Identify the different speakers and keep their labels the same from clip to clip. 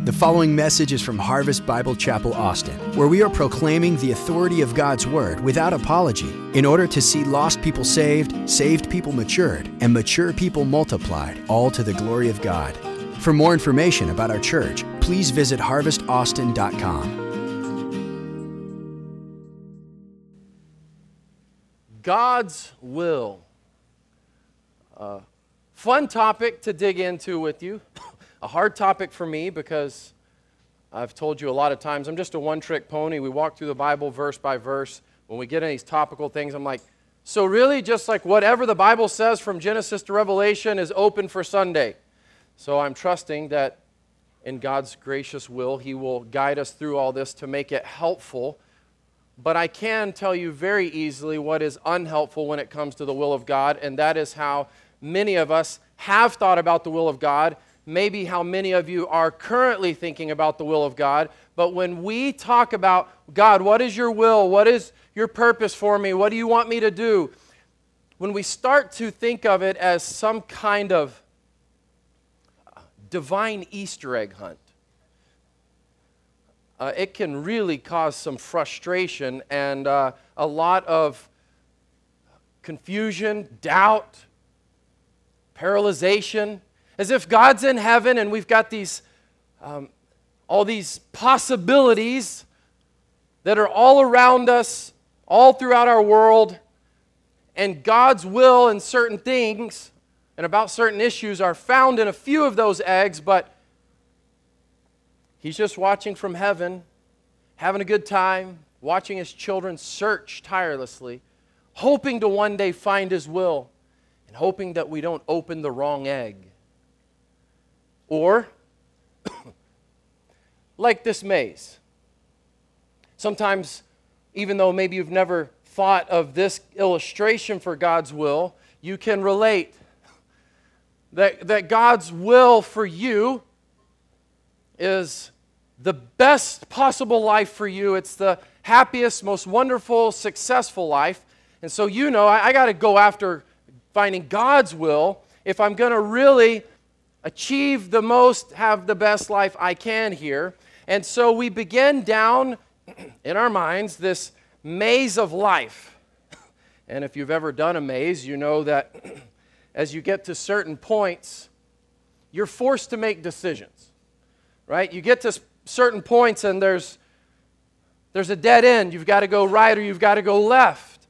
Speaker 1: The following message is from Harvest Bible Chapel, Austin, where we are proclaiming the authority of God's Word without apology in order to see lost people saved, saved people matured, and mature people multiplied, all to the glory of God. For more information about our church, please visit harvestaustin.com.
Speaker 2: God's will. Fun topic to dig into with you. A hard topic for me because I've told you a lot of times, I'm just a one-trick pony. We walk through the Bible verse by verse. When we get in these topical things, I'm like, so really just like whatever the Bible says from Genesis to Revelation is open for Sunday. So I'm trusting that in God's gracious will, He will guide us through all this to make it helpful. But I can tell you very easily what is unhelpful when it comes to the will of God, and that is how many of us have thought about the will of God, maybe how many of you are currently thinking about the will of God. But when we talk about, God, what is your will? What is your purpose for me? What do you want me to do? When we start to think of it as some kind of divine Easter egg hunt, it can really cause some frustration and a lot of confusion, doubt, paralyzation, as if God's in heaven and we've got these, all these possibilities that are all around us, all throughout our world, and God's will in certain things and about certain issues are found in a few of those eggs, but He's just watching from heaven, having a good time, watching His children search tirelessly, hoping to one day find His will, and hoping that we don't open the wrong egg. Or, like this maze. Sometimes, even though maybe you've never thought of this illustration for God's will, you can relate that God's will for you is the best possible life for you. It's the happiest, most wonderful, successful life. And so you know, I got to go after finding God's will if I'm going to really achieve the most, have the best life I can here. And so we begin down in our minds this maze of life. And if you've ever done a maze, you know that as you get to certain points, you're forced to make decisions, right? You get to certain points and there's a dead end. You've got to go right or you've got to go left.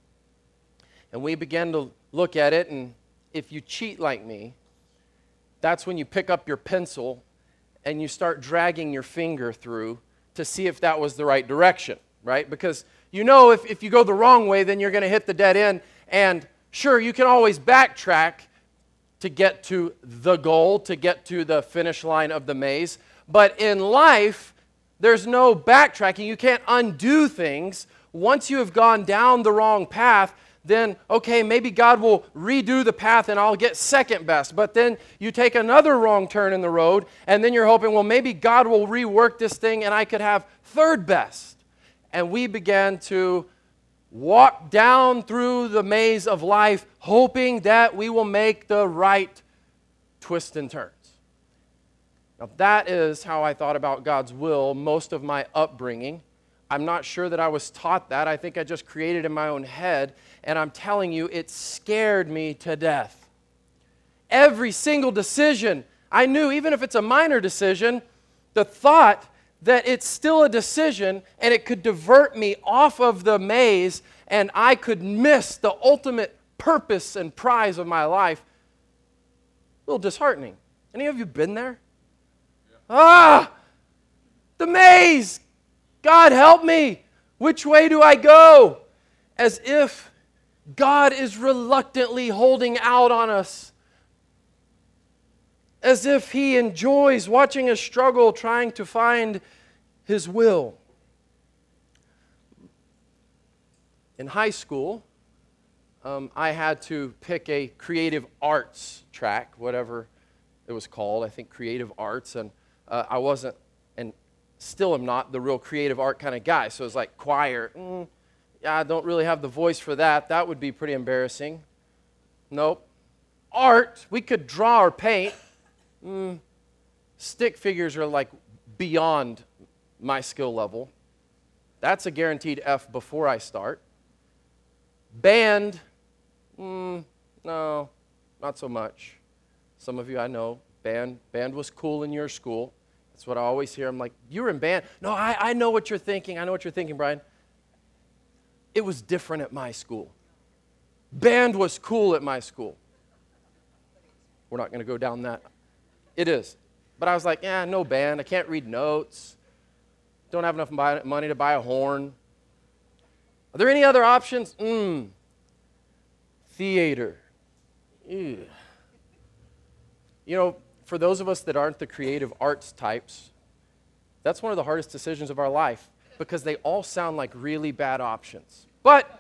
Speaker 2: And we begin to look at it, and if you cheat like me, that's when you pick up your pencil and you start dragging your finger through to see if that was the right direction, right? Because you know if you go the wrong way, then you're going to hit the dead end. And sure, you can always backtrack to get to the goal, to get to the finish line of the maze. But in life, there's no backtracking. You can't undo things. Once you have gone down the wrong path, then, okay, maybe God will redo the path and I'll get second best. But then you take another wrong turn in the road, and then you're hoping, well, maybe God will rework this thing and I could have third best. And we began to walk down through the maze of life, hoping that we will make the right twists and turns. Now, that is how I thought about God's will most of my upbringing. I'm not sure that I was taught that. I think I just created it in my own head. And I'm telling you, it scared me to death. Every single decision, I knew, even if it's a minor decision, the thought that it's still a decision and it could divert me off of the maze and I could miss the ultimate purpose and prize of my life, a little disheartening. Any of you been there? Yeah. The maze! God, help me. Which way do I go? As if God is reluctantly holding out on us. As if He enjoys watching us struggle trying to find His will. In high school, I had to pick a creative arts track, whatever it was called. I think creative arts. And I wasn't, and still am not, the real creative art kind of guy. So it was like choir. Yeah, I don't really have the voice for that. That would be pretty embarrassing. Nope. Art, we could draw or paint. Stick figures are like beyond my skill level. That's a guaranteed F before I start. Band, no, not so much. Some of you I know, band was cool in your school. That's what I always hear. I'm like, you were in band? No, I know what you're thinking. I know what you're thinking, Brian. It was different at my school. Band was cool at my school. We're not going to go down that. It is. But I was like, no band. I can't read notes. Don't have enough money to buy a horn. Are there any other options? Theater. Ew. You know, for those of us that aren't the creative arts types, that's one of the hardest decisions of our life because they all sound like really bad options. But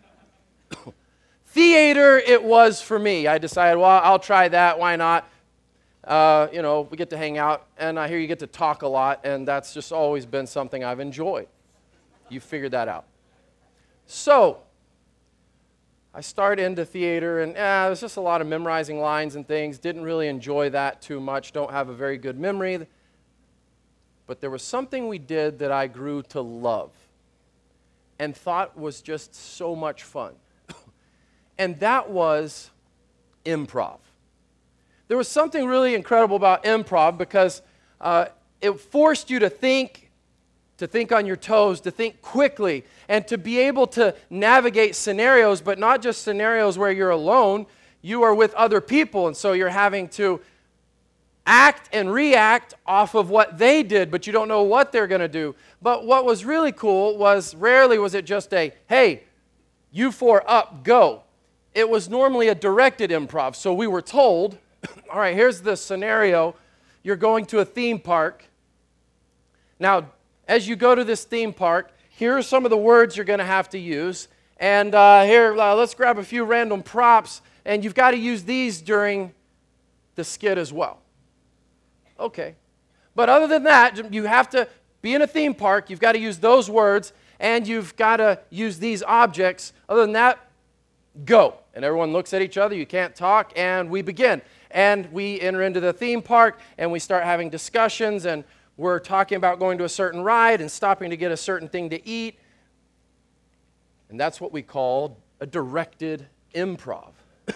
Speaker 2: theater it was for me. I decided, well, I'll try that. Why not? We get to hang out, and I hear you get to talk a lot, and that's just always been something I've enjoyed. You figured that out. So, I started into theater, and it was just a lot of memorizing lines and things. Didn't really enjoy that too much. Don't have a very good memory. But there was something we did that I grew to love and thought was just so much fun. And that was improv. There was something really incredible about improv because it forced you to think on your toes, to think quickly, and to be able to navigate scenarios, but not just scenarios where you're alone. You are with other people, and so you're having to act and react off of what they did, but you don't know what they're going to do. But what was really cool was rarely was it just a, hey, you four up, go. It was normally a directed improv. So we were told, all right, here's the scenario. You're going to a theme park. Now, as you go to this theme park, here are some of the words you're going to have to use. And let's grab a few random props, and you've got to use these during the skit as well. Okay. But other than that, you have to be in a theme park. You've got to use those words, and you've got to use these objects. Other than that, go. And everyone looks at each other. You can't talk, and we begin. And we enter into the theme park, and we start having discussions, and we're talking about going to a certain ride and stopping to get a certain thing to eat. And that's what we call a directed improv.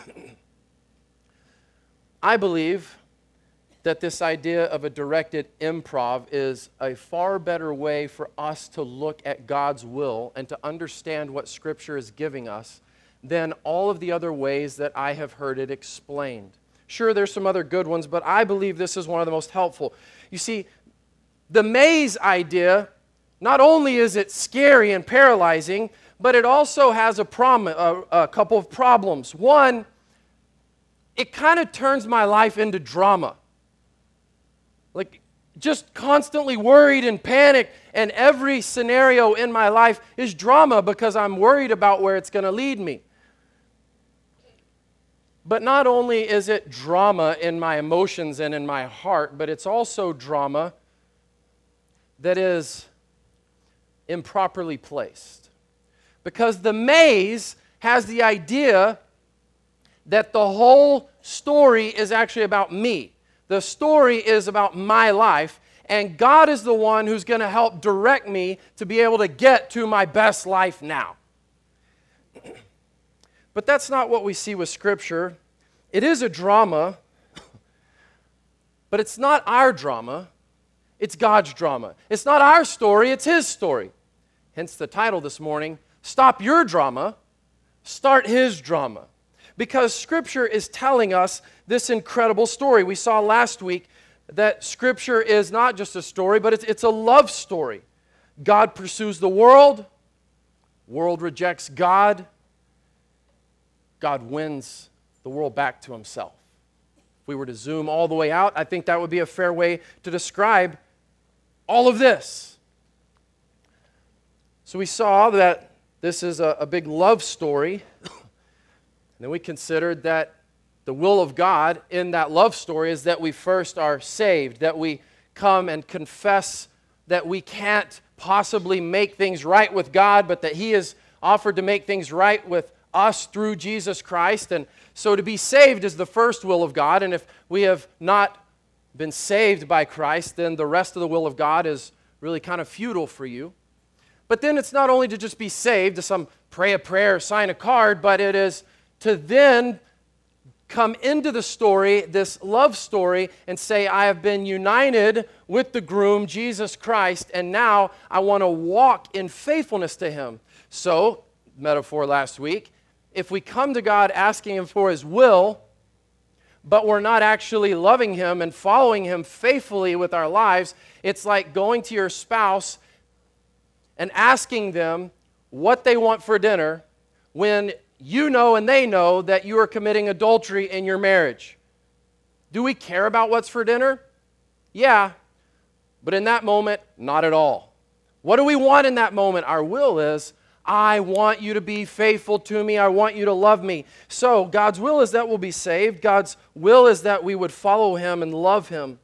Speaker 2: I believe that this idea of a directed improv is a far better way for us to look at God's will and to understand what Scripture is giving us than all of the other ways that I have heard it explained. Sure, there's some other good ones, but I believe this is one of the most helpful. You see, the maze idea, not only is it scary and paralyzing, but it also has a couple of problems. One, it kind of turns my life into drama. Like, just constantly worried and panicked, and every scenario in my life is drama because I'm worried about where it's going to lead me. But not only is it drama in my emotions and in my heart, but it's also drama that is improperly placed. Because the maze has the idea that the whole story is actually about me. The story is about my life, and God is the one who's going to help direct me to be able to get to my best life now. But that's not what we see with Scripture. It is a drama, but it's not our drama. It's God's drama. It's not our story, it's His story. Hence the title this morning, Stop Your Drama, Start His Drama. Because Scripture is telling us this incredible story. We saw last week that Scripture is not just a story, but it's a love story. God pursues the world rejects God. God wins the world back to Himself. If we were to zoom all the way out, I think that would be a fair way to describe all of this. So we saw that this is a big love story. And then we considered that the will of God in that love story is that we first are saved, that we come and confess that we can't possibly make things right with God, but that He has offered to make things right with us through Jesus Christ. And so to be saved is the first will of God, and if we have not been saved by Christ, then the rest of the will of God is really kind of futile for you. But then it's not only to just be saved, to pray a prayer, sign a card, but it is to then come into the story, this love story, and say, I have been united with the groom, Jesus Christ, and now I want to walk in faithfulness to Him. So, metaphor last week, if we come to God asking Him for His will, but we're not actually loving Him and following Him faithfully with our lives, it's like going to your spouse and asking them what they want for dinner when you know and they know that you are committing adultery in your marriage. Do we care about what's for dinner? Yeah, but in that moment, not at all. What do we want in that moment? Our will is, I want you to be faithful to me. I want you to love me. So God's will is that we'll be saved. God's will is that we would follow Him and love Him.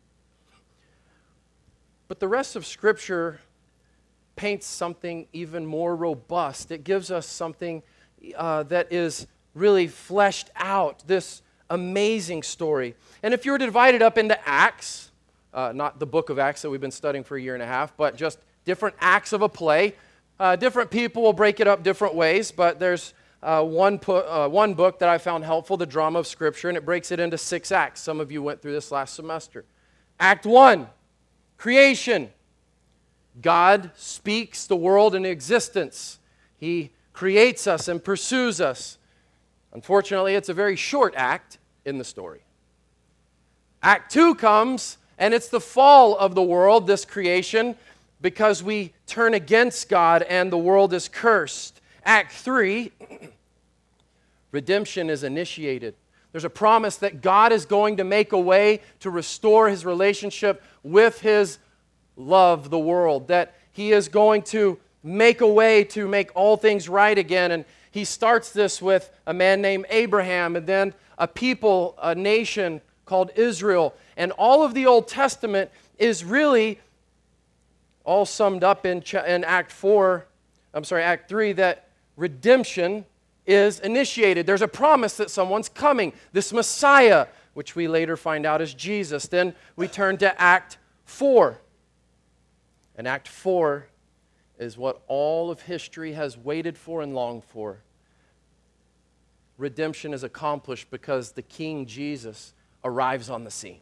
Speaker 2: But the rest of Scripture paints something even more robust. It gives us something that is really fleshed out, this amazing story. And if you were to divide it up into acts, not the book of Acts that we've been studying for a year and a half, but just different acts of a play, different people will break it up different ways, but there's one book that I found helpful, The Drama of Scripture, and it breaks it into 6 acts. Some of you went through this last semester. Act 1, creation. God speaks the world into existence. He creates us and pursues us. Unfortunately, it's a very short act in the story. Act 2 comes, and it's the fall of the world, this creation, because we turn against God and the world is cursed. Act 3, redemption is initiated. There's a promise that God is going to make a way to restore His relationship with His love, the world, that He is going to make a way to make all things right again. And He starts this with a man named Abraham, and then a people, a nation called Israel. And all of the Old Testament is really all summed up in Act 3, that redemption is initiated. There's a promise that someone's coming, this Messiah, which we later find out is Jesus. Then we turn to Act 4. And Act 4 is what all of history has waited for and longed for. Redemption is accomplished because the King Jesus arrives on the scene.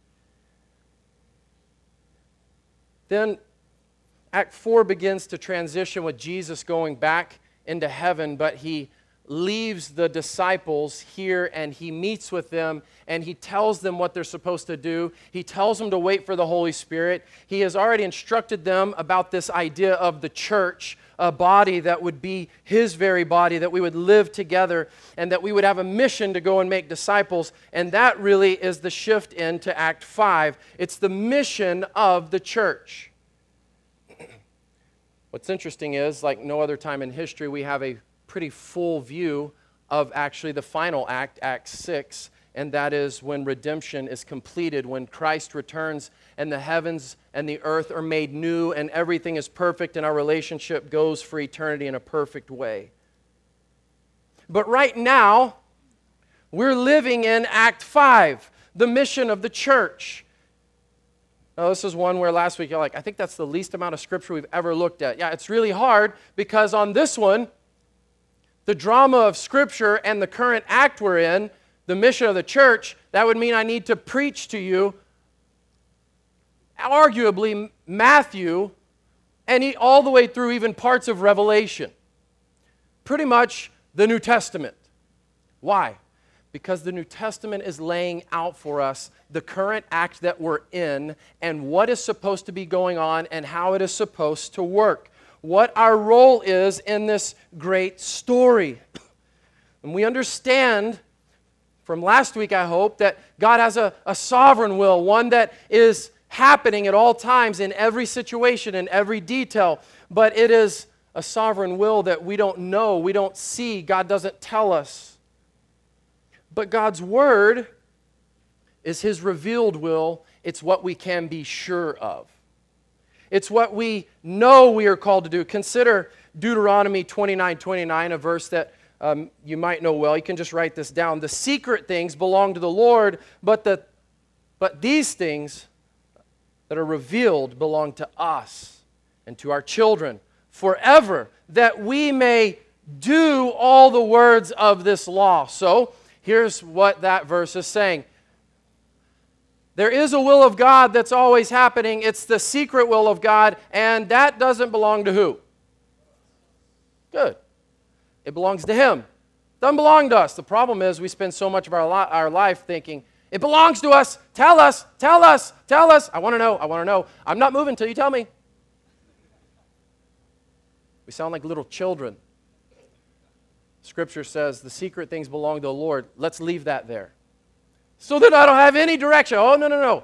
Speaker 2: Then Act 4 begins to transition with Jesus going back into heaven, but He leaves the disciples here and He meets with them and He tells them what they're supposed to do. He tells them to wait for the Holy Spirit. He has already instructed them about this idea of the church, a body that would be His very body, that we would live together and that we would have a mission to go and make disciples. And that really is the shift into Act 5. It's the mission of the church. What's interesting is, like no other time in history, we have a pretty full view of actually the final act, Act 6, and that is when redemption is completed, when Christ returns and the heavens and the earth are made new and everything is perfect and our relationship goes for eternity in a perfect way. But right now, we're living in Act 5, the mission of the church. Now, this is one where last week you're like, I think that's the least amount of Scripture we've ever looked at. Yeah, it's really hard because on this one, the drama of Scripture and the current act we're in, the mission of the church, that would mean I need to preach to you, arguably, Matthew, and all the way through even parts of Revelation. Pretty much the New Testament. Why? Because the New Testament is laying out for us the current act that we're in and what is supposed to be going on and how it is supposed to work. What our role is in this great story. And we understand from last week, I hope, that God has a sovereign will, one that is happening at all times in every situation, in every detail. But it is a sovereign will that we don't know, we don't see, God doesn't tell us. But God's Word is His revealed will. It's what we can be sure of. It's what we know we are called to do. Consider Deuteronomy 29:29, a verse that you might know well. You can just write this down. The secret things belong to the Lord, but the But these things that are revealed belong to us and to our children forever, that we may do all the words of this law. So, here's what that verse is saying. There is a will of God that's always happening. It's the secret will of God, and that doesn't belong to who? Good. It belongs to Him. It doesn't belong to us. The problem is we spend so much of our life thinking, it belongs to us. Tell us, tell us, tell us. I want to know, I want to know. I'm not moving until you tell me. We sound like little children. Scripture says the secret things belong to the Lord. Let's leave that there. So that I don't have any direction. Oh, no.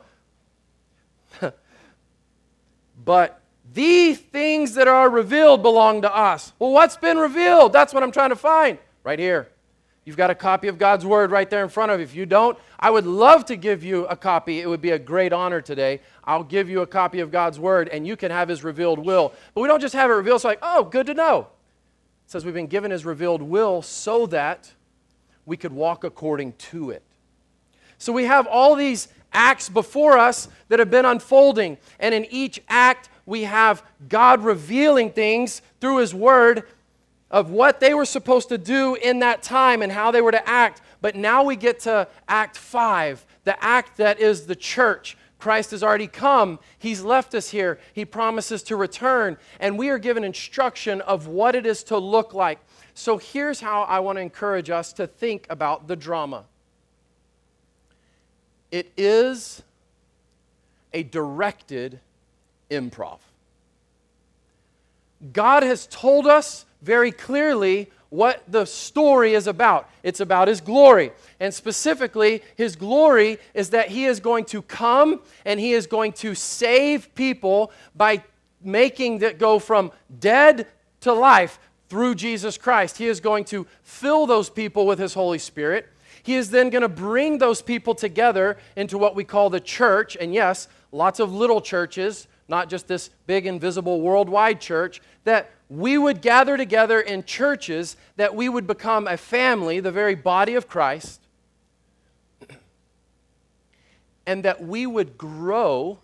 Speaker 2: But the things that are revealed belong to us. Well, what's been revealed? That's what I'm trying to find. Right here. You've got a copy of God's Word right there in front of you. If you don't, I would love to give you a copy. It would be a great honor today. I'll give you a copy of God's Word, and you can have His revealed will. But we don't just have it revealed, so like, oh, good to know. It says we've been given His revealed will so that we could walk according to it. So we have all these acts before us that have been unfolding, and in each act we have God revealing things through His Word of what they were supposed to do in that time and how they were to act. But now we get to Act 5, the act that is the church. Christ has already come. He's left us here. He promises to return, and we are given instruction of what it is to look like. So here's how I want to encourage us to think about the drama. It is a directed improv. God has told us very clearly what the story is about. It's about His glory. And specifically, His glory is that He is going to come and He is going to save people by making that go from dead to life through Jesus Christ. He is going to fill those people with His Holy Spirit. He is then going to bring those people together into what we call the church. And yes, lots of little churches, not just this big invisible worldwide church, that we would gather together in churches, that we would become a family, the very body of Christ, and that we would grow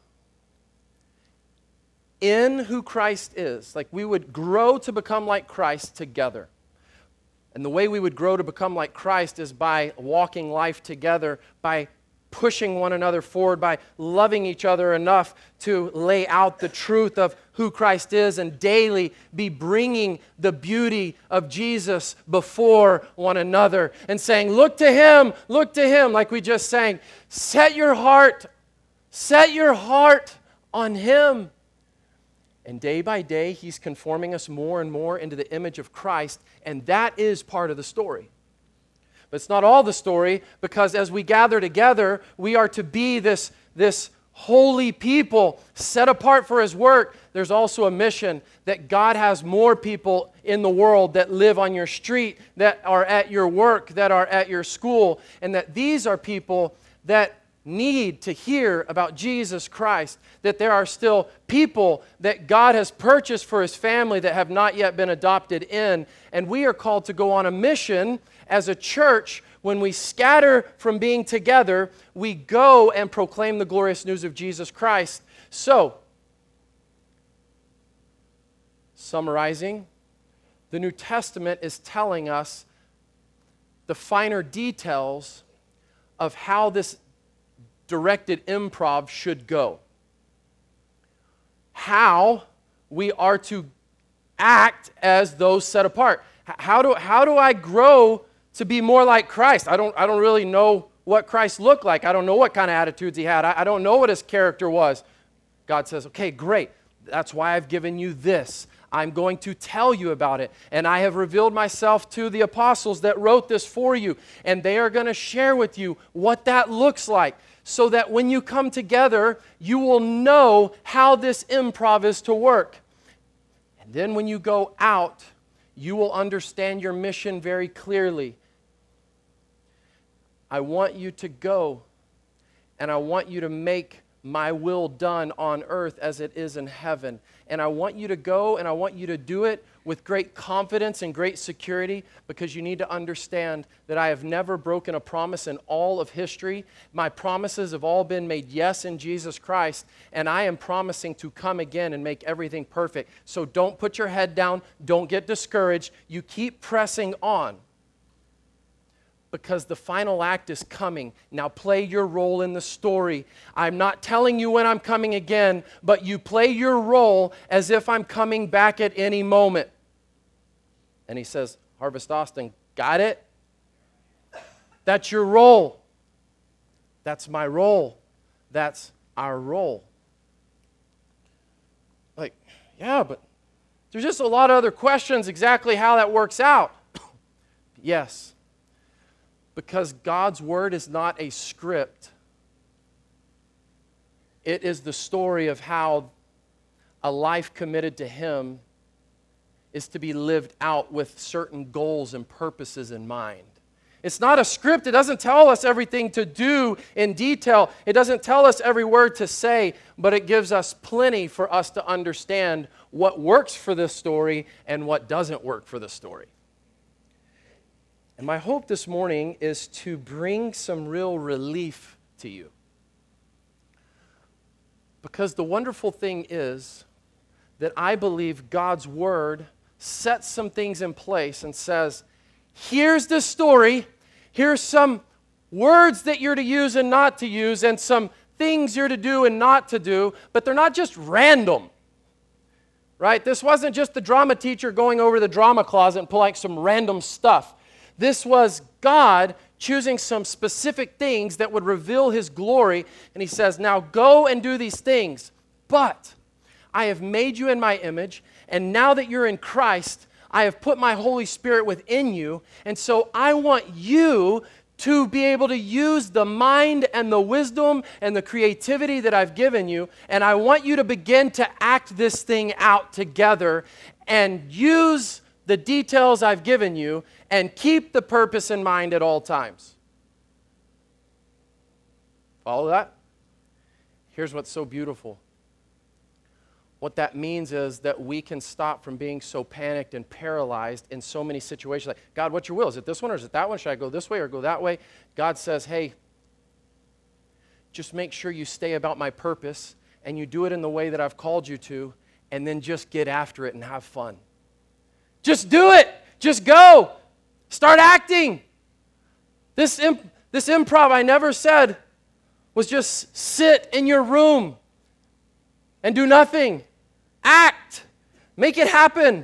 Speaker 2: in who Christ is. Like we would grow to become like Christ together. And the way we would grow to become like Christ is by walking life together, by pushing one another forward, by loving each other enough to lay out the truth of who Christ is and daily be bringing the beauty of Jesus before one another and saying, look to Him, like we just sang. Set your heart on Him. And day by day, He's conforming us more and more into the image of Christ, and that is part of the story. But it's not all the story, because as we gather together, we are to be this holy people set apart for His work. There's also a mission that God has more people in the world that live on your street, that are at your work, that are at your school, and that these are people that need to hear about Jesus Christ, that there are still people that God has purchased for His family that have not yet been adopted in, and we are called to go on a mission as a church. When we scatter from being together, we go and proclaim the glorious news of Jesus Christ. So, summarizing, the New Testament is telling us the finer details of how this directed improv should go. How we are to act as those set apart. How do I grow to be more like Christ? I don't really know what Christ looked like. I don't know what kind of attitudes He had. I don't know what His character was. God says, okay, great. That's why I've given you this. I'm going to tell you about it. And I have revealed myself to the apostles that wrote this for you. And they are going to share with you what that looks like, so that when you come together, you will know how this improv is to work. And then when you go out, you will understand your mission very clearly. I want you to go, and I want you to make my will done on earth as it is in heaven. And I want you to go and I want you to do it with great confidence and great security, because you need to understand that I have never broken a promise in all of history. My promises have all been made yes in Jesus Christ, and I am promising to come again and make everything perfect. So don't put your head down. Don't get discouraged. You keep pressing on, because the final act is coming. Now play your role in the story. I'm not telling you when I'm coming again, but you play your role as if I'm coming back at any moment. And he says, Harvest Austin, got it? That's your role. That's my role. That's our role. Like, yeah, but there's just a lot of other questions exactly how that works out. Yes. Because God's Word is not a script. It is the story of how a life committed to Him is to be lived out with certain goals and purposes in mind. It's not a script. It doesn't tell us everything to do in detail. It doesn't tell us every word to say, but it gives us plenty for us to understand what works for this story and what doesn't work for the story. And my hope this morning is to bring some real relief to you. Because the wonderful thing is that I believe God's Word sets some things in place and says, here's the story, here's some words that you're to use and not to use, and some things you're to do and not to do, but they're not just random. Right? This wasn't just the drama teacher going over the drama closet and pulling some random stuff. This was God choosing some specific things that would reveal His glory. And He says, now go and do these things. But I have made you in my image. And now that you're in Christ, I have put my Holy Spirit within you. And so I want you to be able to use the mind and the wisdom and the creativity that I've given you. And I want you to begin to act this thing out together and use the details I've given you and keep the purpose in mind at all times. Follow that? Here's what's so beautiful. What that means is that we can stop from being so panicked and paralyzed in so many situations. Like, God, what's your will? Is it this one or is it that one? Should I go this way or go that way? God says, hey, just make sure you stay about my purpose and you do it in the way that I've called you to, and then just get after it and have fun. Just do it. Just go. Start acting. This improv, I never said, was just sit in your room and do nothing. Act. Make it happen.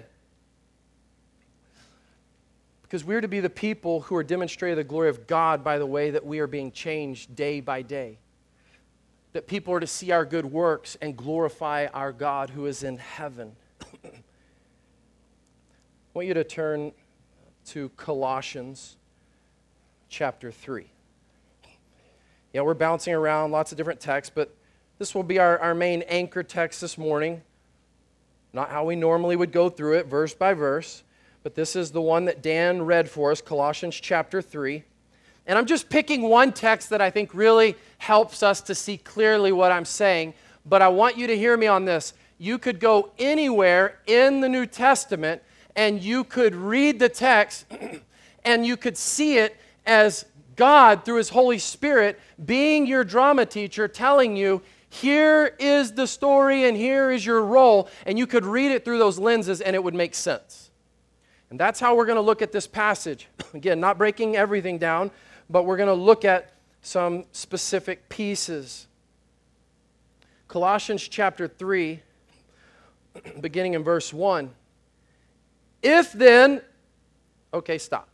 Speaker 2: Because we're to be the people who are demonstrating the glory of God by the way that we are being changed day by day. That people are to see our good works and glorify our God who is in heaven. I want you to turn to Colossians chapter 3. Yeah, we're bouncing around lots of different texts, but this will be our main anchor text this morning. Not how we normally would go through it, verse by verse, but this is the one that Dan read for us, Colossians chapter 3. And I'm just picking one text that I think really helps us to see clearly what I'm saying, but I want you to hear me on this. You could go anywhere in the New Testament and you could read the text and you could see it as God, through His Holy Spirit, being your drama teacher, telling you, here is the story and here is your role, and you could read it through those lenses and it would make sense. And that's how we're going to look at this passage. Again, not breaking everything down, but we're going to look at some specific pieces. Colossians chapter 3, beginning in verse 1. If then, okay, stop.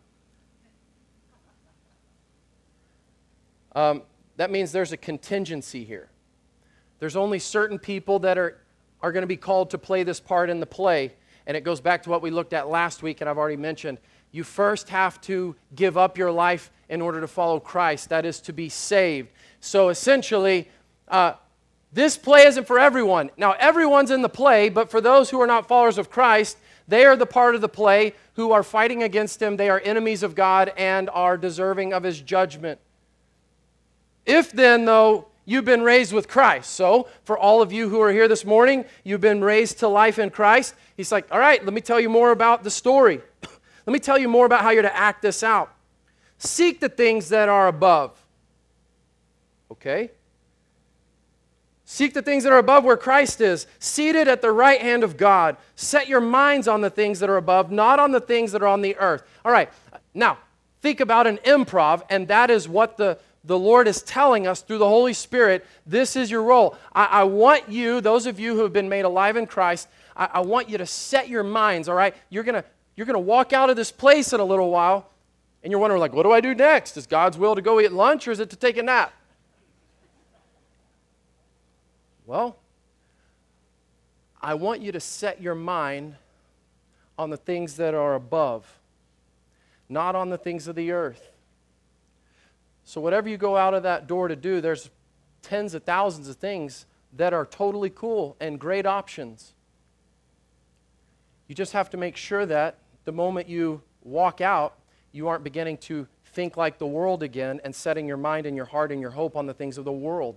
Speaker 2: That means there's a contingency here. There's only certain people that are going to be called to play this part in the play. And it goes back to what we looked at last week, and I've already mentioned. You first have to give up your life in order to follow Christ. That is to be saved. So essentially, this play isn't for everyone. Now, everyone's in the play, but for those who are not followers of Christ, they are the part of the play who are fighting against Him. They are enemies of God and are deserving of His judgment. If then, though, You've been raised with Christ. So, for all of you who are here this morning, you've been raised to life in Christ. He's like, all right, let me tell you more about the story. Let me tell you more about how you're to act this out. Seek the things that are above. Okay? Seek the things that are above where Christ is, seated at the right hand of God. Set your minds on the things that are above, not on the things that are on the earth. All right, now, think about an improv, and that is what the Lord is telling us through the Holy Spirit. This is your role. I want you, those of you who have been made alive in Christ, I want you to set your minds, all right? You're going to walk out of this place in a little while, and you're wondering, like, what do I do next? Is God's will to go eat lunch, or is it to take a nap? Well, I want you to set your mind on the things that are above, not on the things of the earth. So whatever you go out of that door to do, there's tens of thousands of things that are totally cool and great options. You just have to make sure that the moment you walk out, you aren't beginning to think like the world again and setting your mind and your heart and your hope on the things of the world.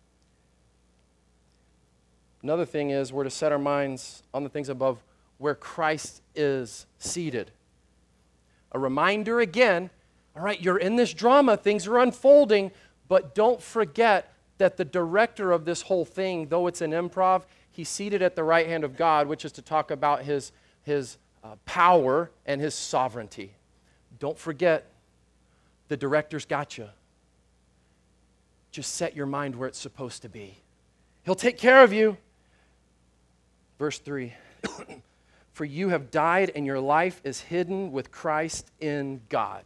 Speaker 2: Another thing is we're to set our minds on the things above where Christ is seated. A reminder again, all right, you're in this drama, things are unfolding, but don't forget that the director of this whole thing, though it's an improv, he's seated at the right hand of God, which is to talk about his power and his sovereignty. Don't forget, the director's got you. Just set your mind where it's supposed to be. He'll take care of you. Verse 3, for you have died and your life is hidden with Christ in God.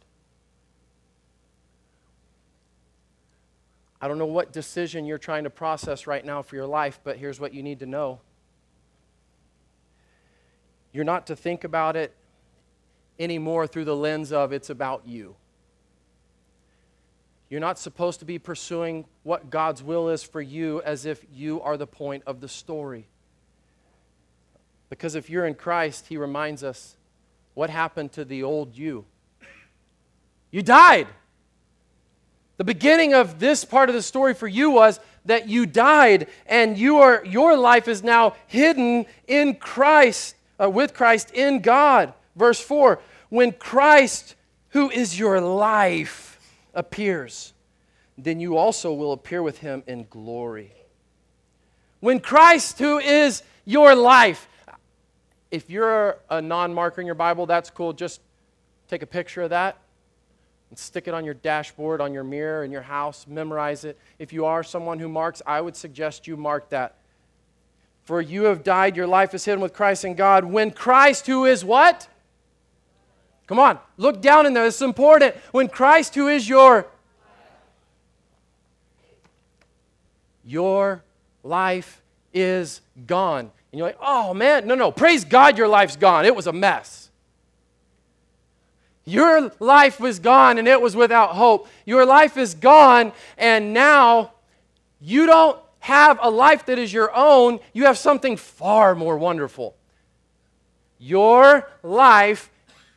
Speaker 2: I don't know what decision you're trying to process right now for your life, but here's what you need to know. You're not to think about it anymore through the lens of it's about you. You're not supposed to be pursuing what God's will is for you as if you are the point of the story. Because if you're in Christ, He reminds us, what happened to the old you? You died. The beginning of this part of the story for you was that you died, and your life is now hidden in Christ, with Christ in God. Verse 4, when Christ, who is your life, appears, then you also will appear with Him in glory. When Christ, who is your life, if you're a non-marker in your Bible, that's cool. Just take a picture of that and stick it on your dashboard, on your mirror, in your house. Memorize it. If you are someone who marks, I would suggest you mark that. For you have died, your life is hidden with Christ in God. When Christ, who is what? Come on, look down in there. This is important. When Christ, who is your life is gone. And you're like, oh man, no, praise God your life's gone. It was a mess. Your life was gone and it was without hope. Your life is gone and now you don't have a life that is your own. You have something far more wonderful. Your life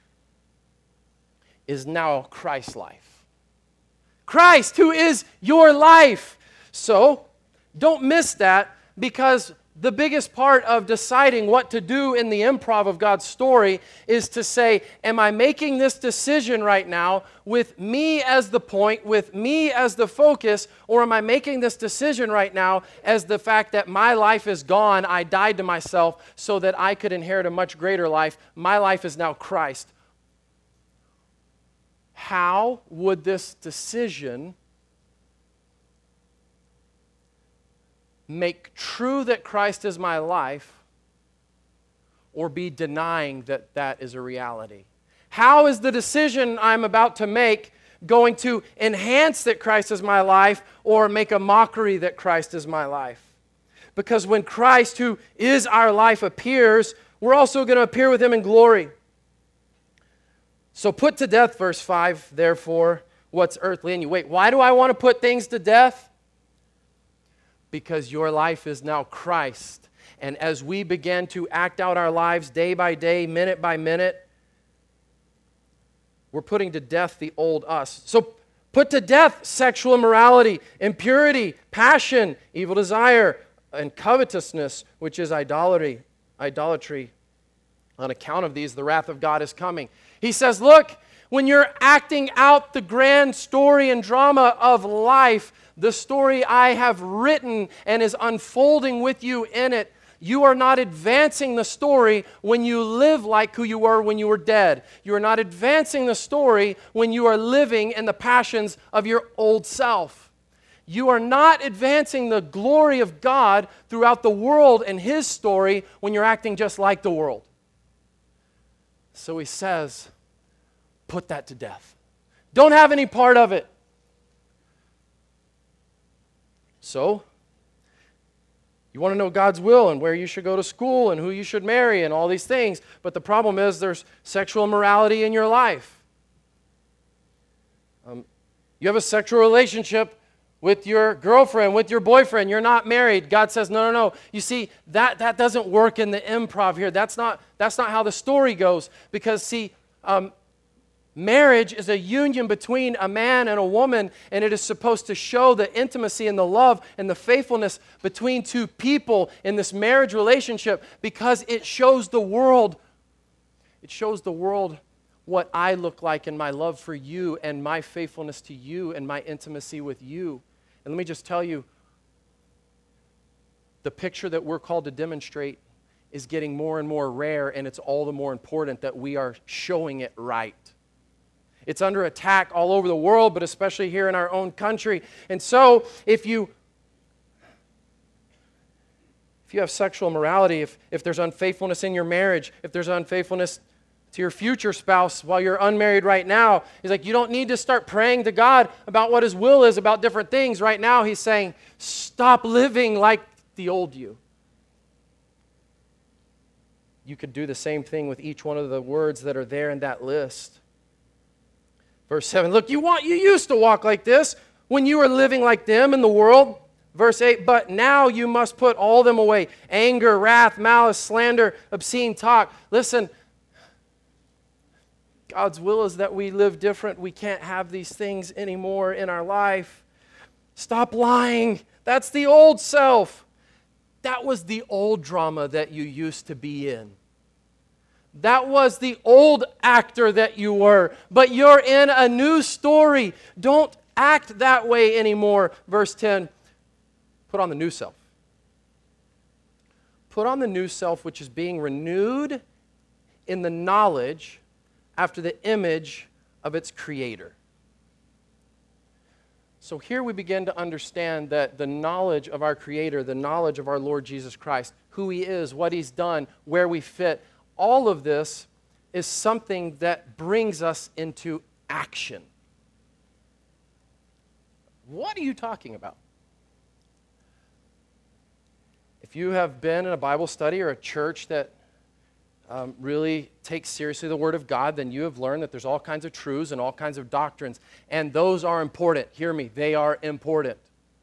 Speaker 2: is now Christ's life. Christ, who is your life. So, don't miss that, because the biggest part of deciding what to do in the improv of God's story is to say, am I making this decision right now with me as the point, with me as the focus, or am I making this decision right now as the fact that my life is gone, I died to myself so that I could inherit a much greater life. My life is now Christ. How would this decision make true that Christ is my life, or be denying that that is a reality? How is the decision I'm about to make going to enhance that Christ is my life, or make a mockery that Christ is my life? Because when Christ, who is our life, appears, we're also going to appear with Him in glory. So put to death, verse 5, therefore, what's earthly in you. Wait, why do I want to put things to death? Because your life is now Christ. And as we begin to act out our lives day by day, minute by minute, we're putting to death the old us. So Put to death sexual immorality, impurity, passion, evil desire, and covetousness, which is idolatry. On account of these, the wrath of God is coming. He says, look, when you're acting out the grand story and drama of life, the story I have written and is unfolding with you in it, you are not advancing the story when you live like who you were when you were dead. You are not advancing the story when you are living in the passions of your old self. You are not advancing the glory of God throughout the world and His story when you're acting just like the world. So He says, put that to death. Don't have any part of it. So, you want to know God's will and where you should go to school and who you should marry and all these things. But the problem is there's sexual immorality in your life. You have a sexual relationship with your girlfriend, with your boyfriend. You're not married. God says, no. You see, that doesn't work in the improv here. That's not how the story goes. Because, see, marriage is a union between a man and a woman, and it is supposed to show the intimacy and the love and the faithfulness between two people in this marriage relationship, because it shows the world what I look like in my love for you and my faithfulness to you and my intimacy with you. And let me just tell you, the picture that we're called to demonstrate is getting more and more rare, and it's all the more important that we are showing it right. It's under attack all over the world, but especially here in our own country. And so, if you have sexual immorality, if there's unfaithfulness in your marriage, if there's unfaithfulness to your future spouse while you're unmarried right now, He's like, you don't need to start praying to God about what His will is about different things. Right now, He's saying, stop living like the old you. You could do the same thing with each one of the words that are there in that list. Verse 7, look, you used to walk like this when you were living like them in the world. Verse 8, but now you must put all them away. Anger, wrath, malice, slander, obscene talk. Listen, God's will is that we live different. We can't have these things anymore in our life. Stop lying. That's the old self. That was the old drama that you used to be in. That was the old actor that you were, but you're in a new story. Don't act that way anymore. Verse 10, put on the new self. Put on the new self, which is being renewed in the knowledge after the image of its creator. So here we begin to understand that the knowledge of our Creator, the knowledge of our Lord Jesus Christ, who He is, what He's done, where we fit, all of this is something that brings us into action. What are you talking about? If you have been in a Bible study or a church that really takes seriously the Word of God, then you have learned that there's all kinds of truths and all kinds of doctrines, and those are important. Hear me, they are important.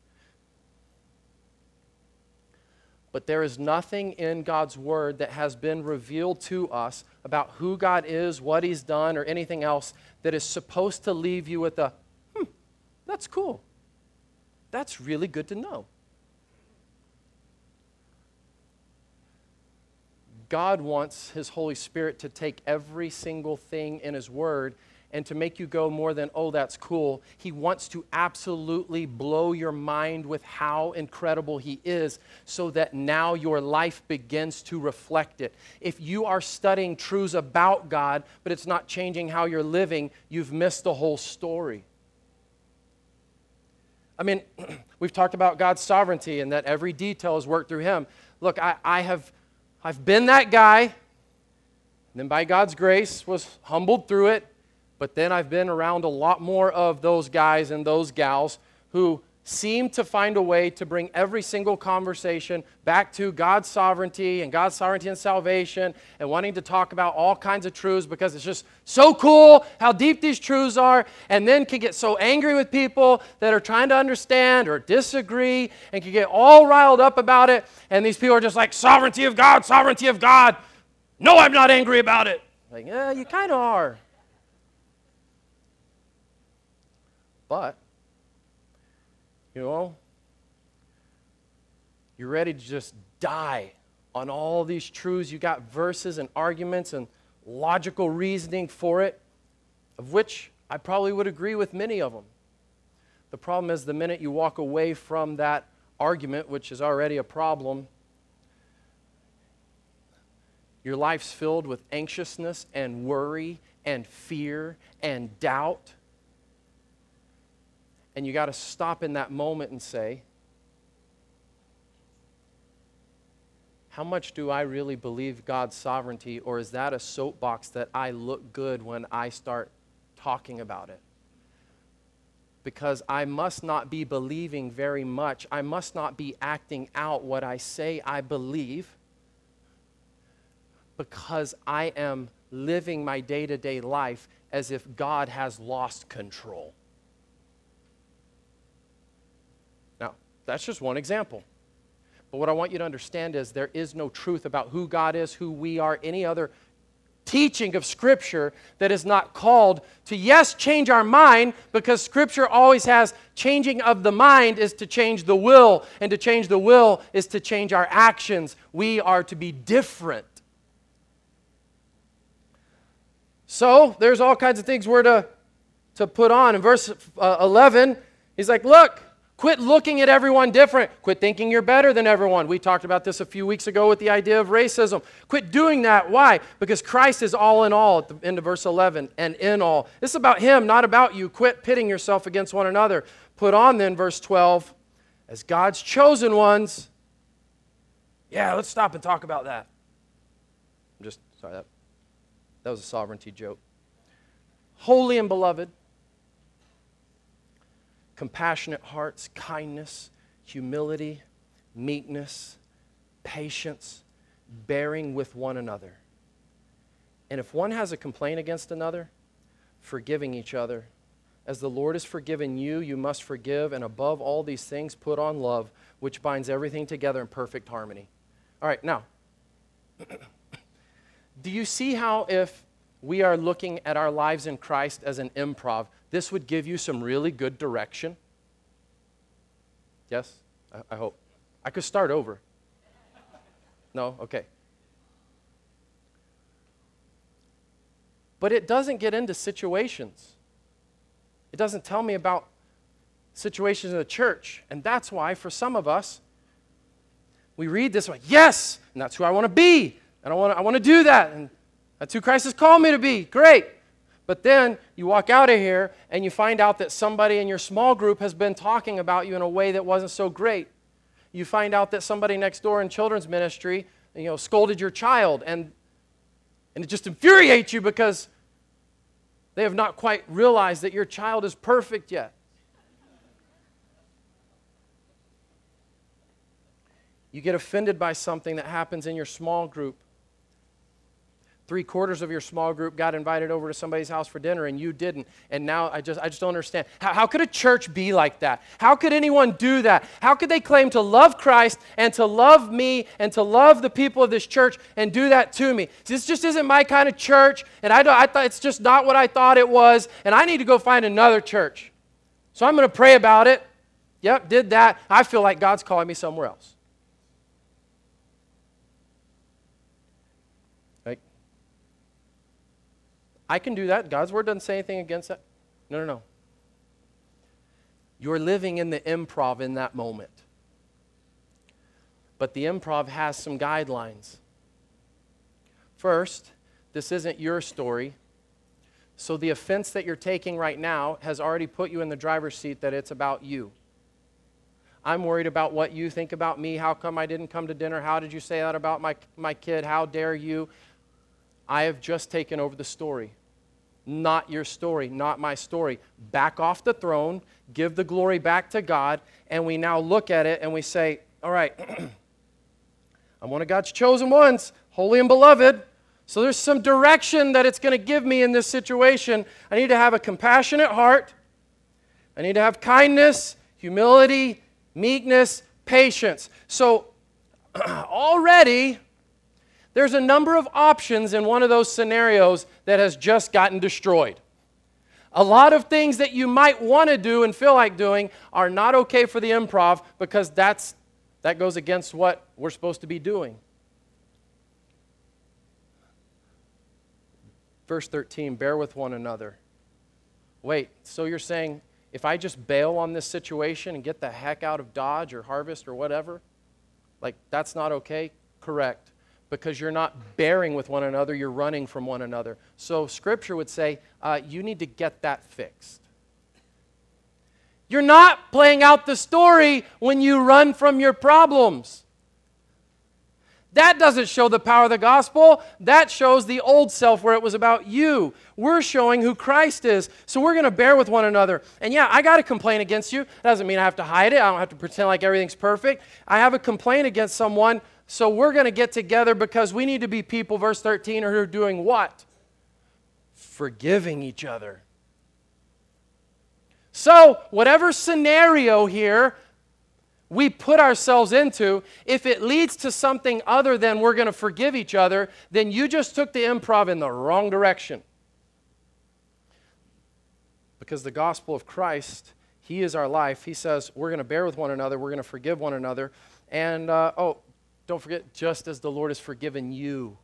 Speaker 2: But there is nothing in God's Word that has been revealed to us about who God is, what He's done, or anything else that is supposed to leave you with a, that's cool. That's really good to know. God wants His Holy Spirit to take every single thing in His Word and to make you go more than, oh, that's cool. He wants to absolutely blow your mind with how incredible He is so that now your life begins to reflect it. If you are studying truths about God, but it's not changing how you're living, you've missed the whole story. I mean, we've talked about God's sovereignty and that every detail is worked through Him. Look, I've been that guy, and then by God's grace was humbled through it, but then I've been around a lot more of those guys and those gals who seem to find a way to bring every single conversation back to God's sovereignty and salvation, and wanting to talk about all kinds of truths because it's just so cool how deep these truths are, and then can get so angry with people that are trying to understand or disagree and can get all riled up about it, and these people are just like, sovereignty of God, sovereignty of God. No, I'm not angry about it. Like, yeah, you kind of are. But, you're ready to just die on all these truths. You got verses and arguments and logical reasoning for it, of which I probably would agree with many of them. The problem is the minute you walk away from that argument, which is already a problem, your life's filled with anxiousness and worry and fear and doubt. And you got to stop in that moment and say, how much do I really believe God's sovereignty, or is that a soapbox that I look good when I start talking about it? Because I must not be believing very much. I must not be acting out what I say I believe, because I am living my day-to-day life as if God has lost control. Now, that's just one example. But what I want you to understand is there is no truth about who God is, who we are, any other teaching of Scripture that is not called to, yes, change our mind, because Scripture always has changing of the mind is to change the will, and to change the will is to change our actions. We are to be different. So, there's all kinds of things we're to put on. In verse 11, he's like, look, quit looking at everyone different. Quit thinking you're better than everyone. We talked about this a few weeks ago with the idea of racism. Quit doing that. Why? Because Christ is all in all at the end of verse 11, and in all. This is about Him, not about you. Quit pitting yourself against one another. Put on then, verse 12, as God's chosen ones. Yeah, let's stop and talk about that. Sorry, that was a sovereignty joke. Holy and beloved, compassionate hearts, kindness, humility, meekness, patience, bearing with one another. And if one has a complaint against another, forgiving each other. As the Lord has forgiven you, you must forgive, and above all these things, put on love, which binds everything together in perfect harmony. All right, now, do you see how if we are looking at our lives in Christ as an improv, this would give you some really good direction? Yes? I hope. I could start over. No? Okay. But it doesn't get into situations. It doesn't tell me about situations in the church. And that's why, for some of us, we read this like, yes, and that's who I want to be. And I want to do that. And that's who Christ has called me to be. Great. But then you walk out of here and you find out that somebody in your small group has been talking about you in a way that wasn't so great. You find out that somebody next door in children's ministry, scolded your child, and it just infuriates you because they have not quite realized that your child is perfect yet. You get offended by something that happens in your small group. 3/4 of your small group got invited over to somebody's house for dinner and you didn't. And now I just don't understand. How could a church be like that? How could anyone do that? How could they claim to love Christ and to love me and to love the people of this church and do that to me? This just isn't my kind of church, and I thought it's just not what I thought it was, and I need to go find another church. So I'm going to pray about it. Yep, did that. I feel like God's calling me somewhere else. I can do that. God's word doesn't say anything against that. No. You're living in the improv in that moment. But the improv has some guidelines. First, this isn't your story. So the offense that you're taking right now has already put you in the driver's seat that it's about you. I'm worried about what you think about me. How come I didn't come to dinner? How did you say that about my kid? How dare you? I have just taken over the story. Not your story, not my story. Back off the throne, give the glory back to God, and we now look at it and we say, all right, I'm one of God's chosen ones, holy and beloved, so there's some direction that it's going to give me in this situation. I need to have a compassionate heart. I need to have kindness, humility, meekness, patience. So already, there's a number of options in one of those scenarios that has just gotten destroyed. A lot of things that you might want to do and feel like doing are not okay for the improv because that goes against what we're supposed to be doing. Verse 13, bear with one another. Wait, so you're saying if I just bail on this situation and get the heck out of Dodge or Harvest or whatever, like that's not okay? Correct. Because you're not bearing with one another, you're running from one another. So Scripture would say, you need to get that fixed. You're not playing out the story when you run from your problems. That doesn't show the power of the gospel. That shows the old self where it was about you. We're showing who Christ is. So we're going to bear with one another. And yeah, I got a complaint against you. That doesn't mean I have to hide it. I don't have to pretend like everything's perfect. I have a complaint against someone. So we're going to get together because we need to be people, verse 13, who are doing what? Forgiving each other. So whatever scenario here we put ourselves into, if it leads to something other than we're going to forgive each other, then you just took the improv in the wrong direction. Because the gospel of Christ, He is our life. He says we're going to bear with one another, we're going to forgive one another, and don't forget, just as the Lord has forgiven you.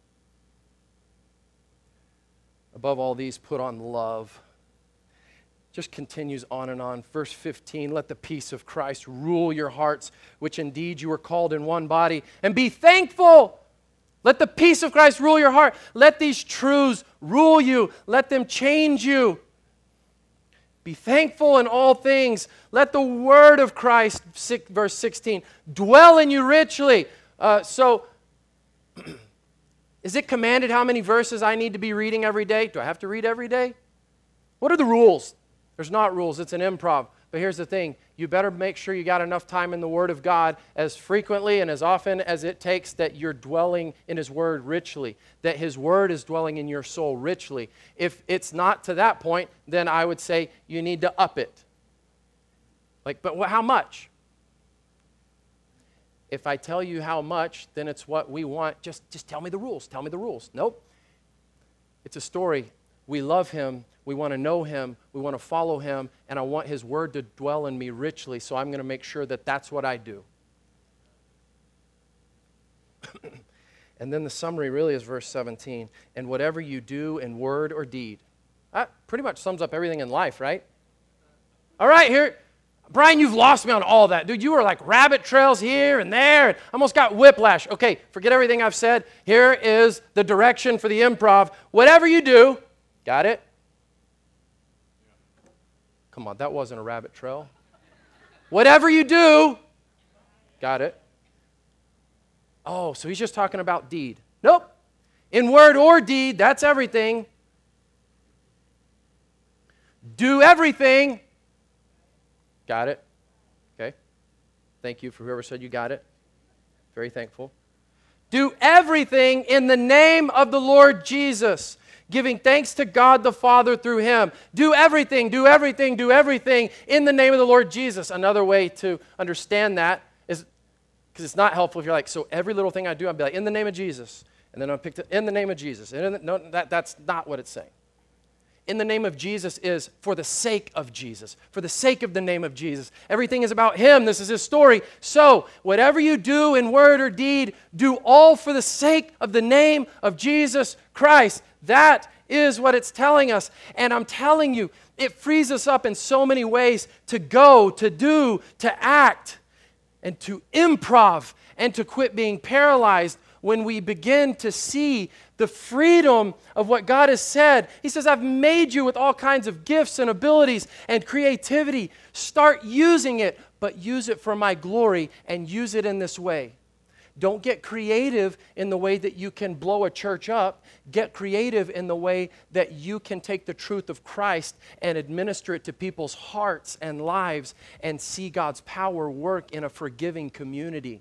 Speaker 2: Above all these, put on love. Just continues on and on. Verse 15, let the peace of Christ rule your hearts, which indeed you were called in one body, and be thankful. Let the peace of Christ rule your heart. Let these truths rule you. Let them change you. Be thankful in all things. Let the word of Christ, verse 16, dwell in you richly. So, is it commanded how many verses I need to be reading every day? Do I have to read every day? What are the rules? There's not rules. It's an improv. But here's the thing. You better make sure you got enough time in the Word of God as frequently and as often as it takes that you're dwelling in His Word richly, that His Word is dwelling in your soul richly. If it's not to that point, then I would say you need to up it. But how much? If I tell you how much, then it's what we want. Just tell me the rules. Tell me the rules. Nope. It's a story. We love Him. We want to know Him. We want to follow Him. And I want His Word to dwell in me richly. So I'm going to make sure that that's what I do. And then the summary really is verse 17. And whatever you do in word or deed. That pretty much sums up everything in life, right? All right, here. Brian, you've lost me on all that. Dude, you were like rabbit trails here and there. And almost got whiplash. Okay, forget everything I've said. Here is the direction for the improv. Whatever you do, got it? Come on, that wasn't a rabbit trail. Whatever you do, got it? Oh, so he's just talking about deed. Nope. In word or deed, that's everything. Do everything. Got it? Okay. Thank you for whoever said you got it. Very thankful. Do everything in the name of the Lord Jesus, giving thanks to God the Father through Him. Do everything, do everything, do everything in the name of the Lord Jesus. Another way to understand that is, because it's not helpful if you're like, so every little thing I do, I'll be like, in the name of Jesus. And then I'll pick it, in the name of Jesus. No, that's not what it's saying. In the name of Jesus is for the sake of Jesus, for the sake of the name of Jesus. Everything is about Him. This is His story. So, whatever you do in word or deed, do all for the sake of the name of Jesus Christ. That is what it's telling us. And I'm telling you, it frees us up in so many ways to go, to do, to act, and to improv, and to quit being paralyzed when we begin to see the freedom of what God has said. He says, I've made you with all kinds of gifts and abilities and creativity. Start using it, but use it for my glory and use it in this way. Don't get creative in the way that you can blow a church up. Get creative in the way that you can take the truth of Christ and administer it to people's hearts and lives and see God's power work in a forgiving community.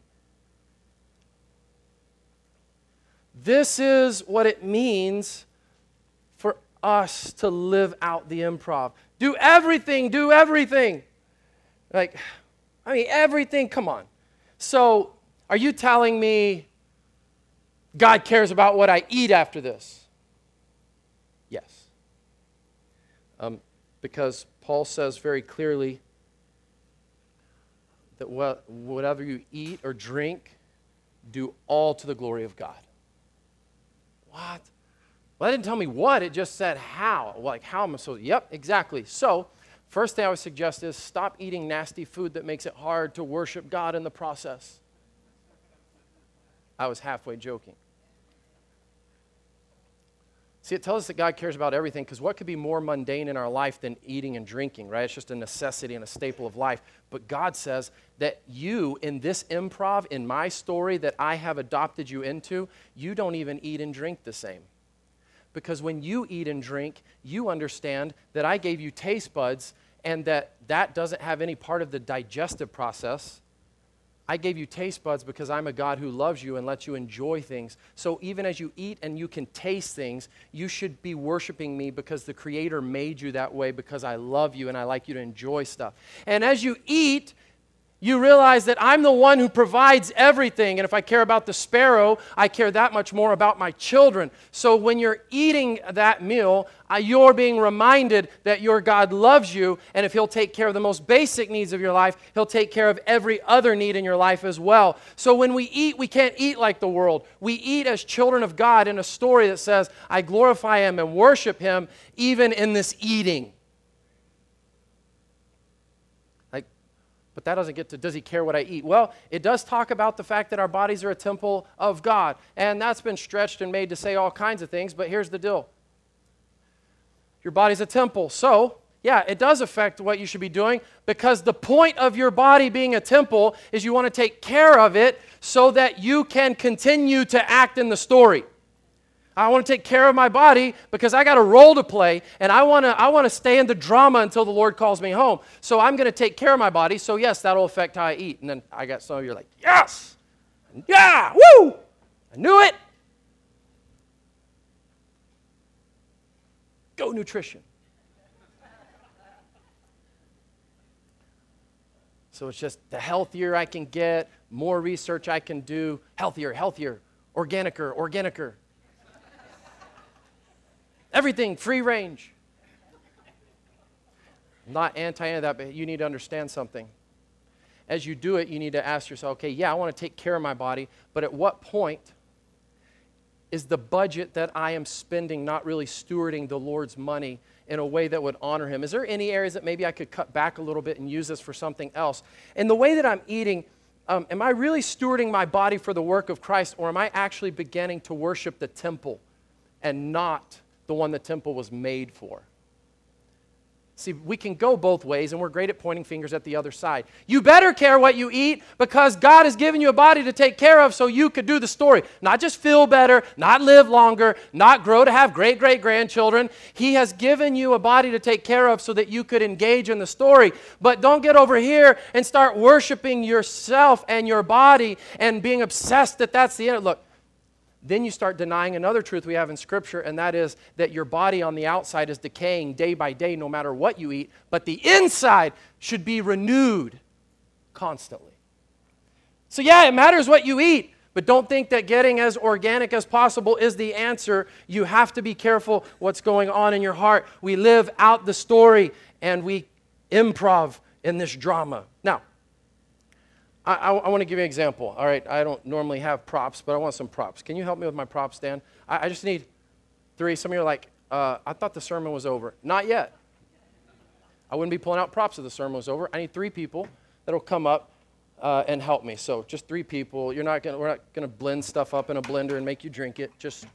Speaker 2: This is what it means for us to live out the improv. Do everything, do everything. Everything, come on. So, are you telling me God cares about what I eat after this? Yes. Because Paul says very clearly that whatever you eat or drink, do all to the glory of God. What? Well, that didn't tell me what, it just said how. Like, how am I supposed to? Yep, exactly. So, first thing I would suggest is stop eating nasty food that makes it hard to worship God in the process. I was halfway joking. See, it tells us that God cares about everything, because what could be more mundane in our life than eating and drinking, right? It's just a necessity and a staple of life. But God says that you, in this improv, in my story that I have adopted you into, you don't even eat and drink the same. Because when you eat and drink, you understand that I gave you taste buds, and that doesn't have any part of the digestive process. I gave you taste buds because I'm a God who loves you and lets you enjoy things. So even as you eat and you can taste things, you should be worshiping me because the Creator made you that way, because I love you and I like you to enjoy stuff. And as you eat, you realize that I'm the one who provides everything. And if I care about the sparrow, I care that much more about my children. So when you're eating that meal, you're being reminded that your God loves you. And if He'll take care of the most basic needs of your life, He'll take care of every other need in your life as well. So when we eat, we can't eat like the world. We eat as children of God in a story that says, I glorify Him and worship Him even in this eating. But that doesn't get to, does He care what I eat? Well, it does talk about the fact that our bodies are a temple of God. And that's been stretched and made to say all kinds of things, but here's the deal. Your body's a temple. So, yeah, it does affect what you should be doing, because the point of your body being a temple is you want to take care of it so that you can continue to act in the story. I want to take care of my body because I got a role to play, and I want to stay in the drama until the Lord calls me home. So I'm going to take care of my body. So yes, that'll affect how I eat. And then I got some of you are like, yes, yeah, woo, I knew it. Go nutrition. So it's just the healthier I can get, more research I can do, healthier, organicer. Everything, free range. I'm not anti any of that, but you need to understand something. As you do it, you need to ask yourself, okay, yeah, I want to take care of my body, but at what point is the budget that I am spending not really stewarding the Lord's money in a way that would honor Him? Is there any areas that maybe I could cut back a little bit and use this for something else? And the way that I'm eating, am I really stewarding my body for the work of Christ, or am I actually beginning to worship the temple and not the one the temple was made for? See, we can go both ways, and we're great at pointing fingers at the other side. You better care what you eat, because God has given you a body to take care of so you could do the story. Not just feel better, not live longer, not grow to have great-great-grandchildren. He has given you a body to take care of so that you could engage in the story. But don't get over here and start worshiping yourself and your body and being obsessed that that's the end. Look, then you start denying another truth we have in Scripture, and that is that your body on the outside is decaying day by day no matter what you eat, but the inside should be renewed constantly. So yeah, it matters what you eat, but don't think that getting as organic as possible is the answer. You have to be careful what's going on in your heart. We live out the story, and we improv in this drama. Now, I want to give you an example. All right, I don't normally have props, but I want some props. Can you help me with my props, Dan? I just need 3. Some of you are like, I thought the sermon was over. Not yet. I wouldn't be pulling out props if the sermon was over. I need 3 people that will come up and help me. So just 3 people. We're not going to blend stuff up in a blender and make you drink it. Just,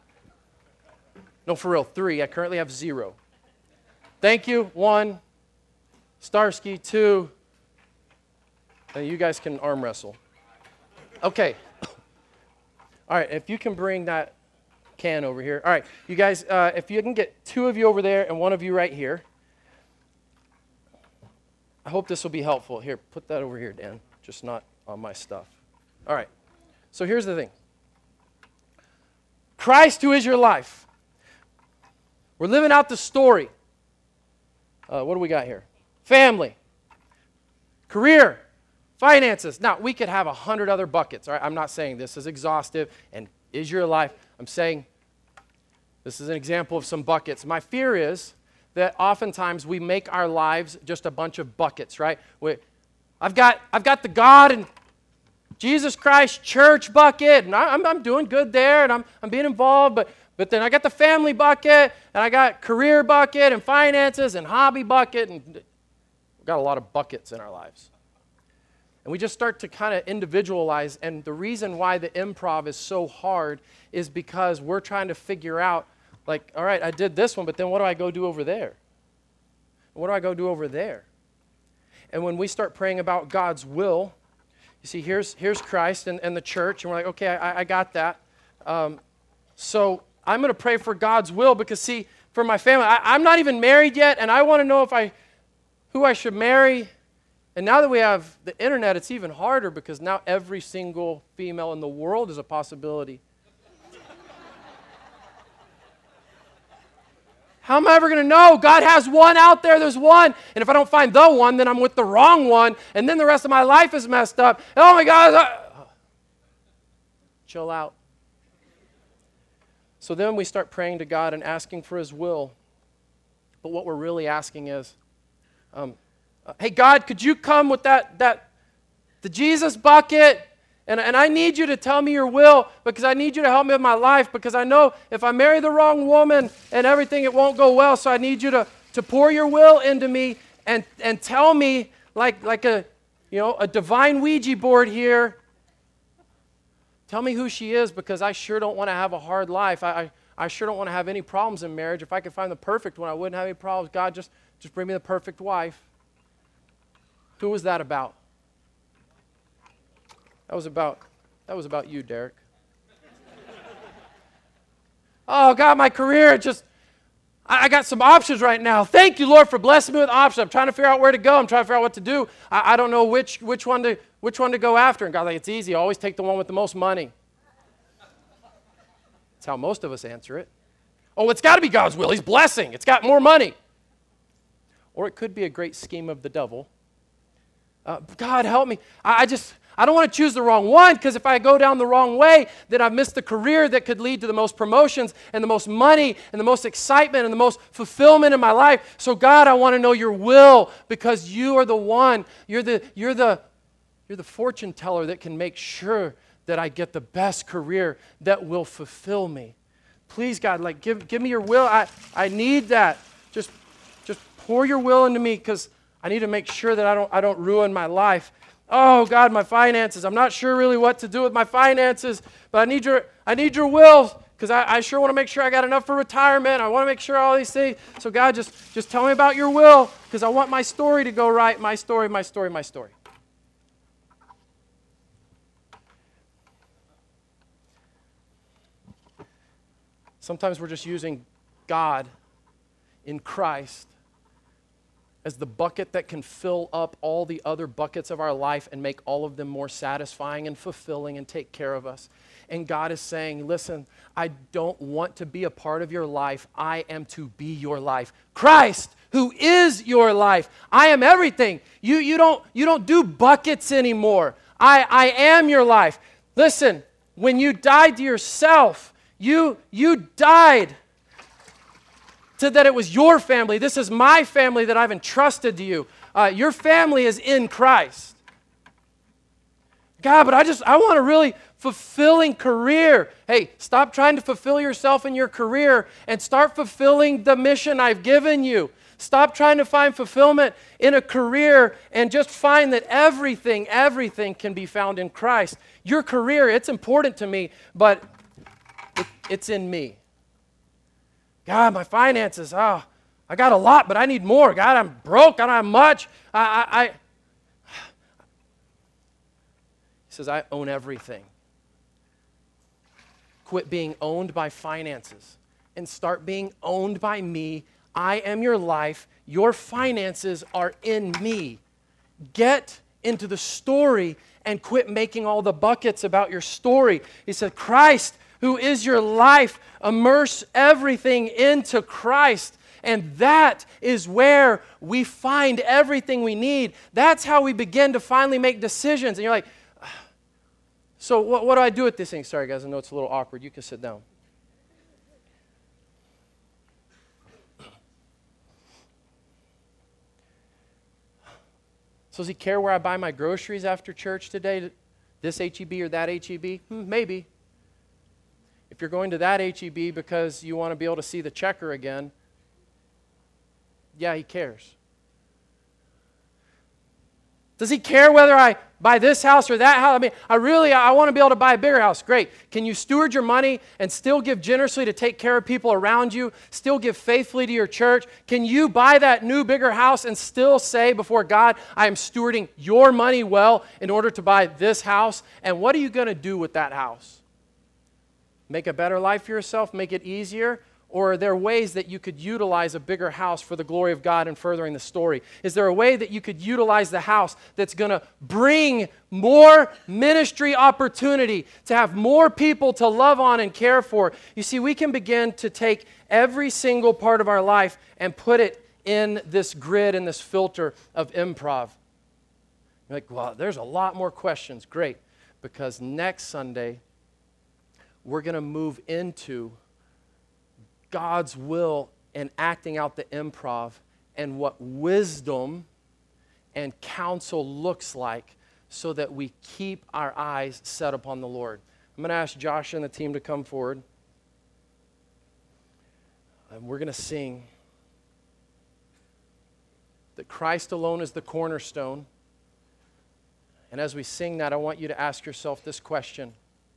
Speaker 2: no, for real, 3. I currently have 0. Thank you. 1. Starsky. 2. You guys can arm wrestle. Okay. All right, if you can bring that can over here. All right, you guys, if you can get 2 of you over there and 1 of you right here. I hope this will be helpful. Here, put that over here, Dan. Just not on my stuff. All right, so here's the thing. Christ, who is your life. We're living out the story. What do we got here? Family. Career. Finances. Now, we could have 100 other buckets. All right? I'm not saying this is exhaustive and is your life. I'm saying this is an example of some buckets. My fear is that oftentimes we make our lives just a bunch of buckets, right? I've got the God and Jesus Christ church bucket, and I'm doing good there, and I'm being involved, but then I got the family bucket, and I got career bucket, and finances, and hobby bucket, and we've got a lot of buckets in our lives. And we just start to kind of individualize, and the reason why the improv is so hard is because we're trying to figure out, like, all right, I did this one, but then what do I go do over there? What do I go do over there? And when we start praying about God's will, you see, here's Christ and the church, and we're like, okay, I got that. So I'm going to pray for God's will because, see, for my family, I'm not even married yet, and I want to know who I should marry. And now that we have the internet, it's even harder because now every single female in the world is a possibility. How am I ever going to know? God has one out there, there's one. And if I don't find the one, then I'm with the wrong one, and then the rest of my life is messed up. Oh my God. Chill out. So then we start praying to God and asking for His will. But what we're really asking is, hey God, could you come with the Jesus bucket? And I need you to tell me your will because I need you to help me with my life because I know if I marry the wrong woman and everything, it won't go well. So I need you to pour your will into me and tell me like a divine Ouija board here. Tell me who she is because I sure don't want to have a hard life. I sure don't want to have any problems in marriage. If I could find the perfect one, I wouldn't have any problems. God, just bring me the perfect wife. Who was that about? That was about you, Derek. Oh, God, my career, I got some options right now. Thank you, Lord, for blessing me with options. I'm trying to figure out where to go. I'm trying to figure out what to do. I don't know which one to go after. And God's like, it's easy. Always take the one with the most money. That's how most of us answer it. Oh, it's got to be God's will. He's blessing. It's got more money. Or it could be a great scheme of the devil. God, help me. I don't want to choose the wrong one because if I go down the wrong way, then I've missed the career that could lead to the most promotions and the most money and the most excitement and the most fulfillment in my life. So God, I want to know your will because you are the one. You're the fortune teller that can make sure that I get the best career that will fulfill me. Please, God, give me your will. I need that. Just pour your will into me because I need to make sure that I don't ruin my life. Oh, God, my finances. I'm not sure really what to do with my finances, but I need your will because I sure want to make sure I got enough for retirement. I want to make sure all these things. So, God, just tell me about your will because I want my story to go right. My story, my story, my story. Sometimes we're just using God in Christ as the bucket that can fill up all the other buckets of our life and make all of them more satisfying and fulfilling and take care of us. And God is saying, listen, I don't want to be a part of your life. I am to be your life. Christ, who is your life. I am everything. You don't do buckets anymore. I am your life. Listen, when you died to yourself, you died to that it was your family. This is my family that I've entrusted to you. Your family is in Christ. God, but I want a really fulfilling career. Hey, stop trying to fulfill yourself in your career and start fulfilling the mission I've given you. Stop trying to find fulfillment in a career and just find that everything can be found in Christ. Your career, it's important to me, but it's in me. God, my finances, I got a lot, but I need more. God, I'm broke. I don't have much. He says, I own everything. Quit being owned by finances and start being owned by me. I am your life. Your finances are in me. Get into the story and quit making all the buckets about your story. He said, Christ, who is your life, immerse everything into Christ. And that is where we find everything we need. That's how we begin to finally make decisions. And you're like, so what do I do with this thing? Sorry, guys, I know it's a little awkward. You can sit down. So does he care where I buy my groceries after church today? This H-E-B or that H-E-B? Maybe. If you're going to that H-E-B because you want to be able to see the checker again, yeah, he cares. Does he care whether I buy this house or that house? I mean, I want to be able to buy a bigger house. Great. Can you steward your money and still give generously to take care of people around you? Still give faithfully to your church? Can you buy that new, bigger house and still say before God, I am stewarding your money well in order to buy this house? And what are you going to do with that house? Make a better life for yourself? Make it easier? Or are there ways that you could utilize a bigger house for the glory of God and furthering the story? Is there a way that you could utilize the house that's going to bring more ministry opportunity, to have more people to love on and care for? You see, we can begin to take every single part of our life and put it in this grid and this filter of improv. You're like, well, there's a lot more questions. Great, because next Sunday, we're going to move into God's will and acting out the improv and what wisdom and counsel looks like so that we keep our eyes set upon the Lord. I'm going to ask Josh and the team to come forward. And we're going to sing that Christ alone is the cornerstone. And as we sing that, I want you to ask yourself this question.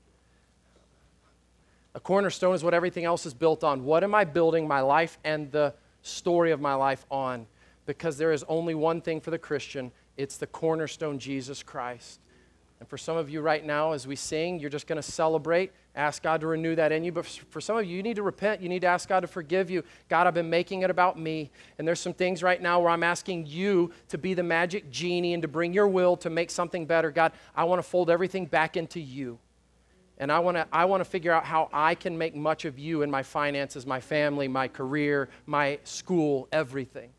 Speaker 2: A cornerstone is what everything else is built on. What am I building my life and the story of my life on? Because there is only one thing for the Christian. It's the cornerstone, Jesus Christ. And for some of you right now, as we sing, you're just going to celebrate, ask God to renew that in you. But for some of you, you need to repent. You need to ask God to forgive you. God, I've been making it about me. And there's some things right now where I'm asking you to be the magic genie and to bring your will to make something better. God, I want to fold everything back into you. And I want to figure out how I can make much of you in my finances, my family, my career, my school, everything.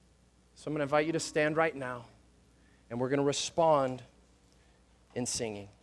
Speaker 2: So I'm going to invite you to stand right now, and we're going to respond in singing.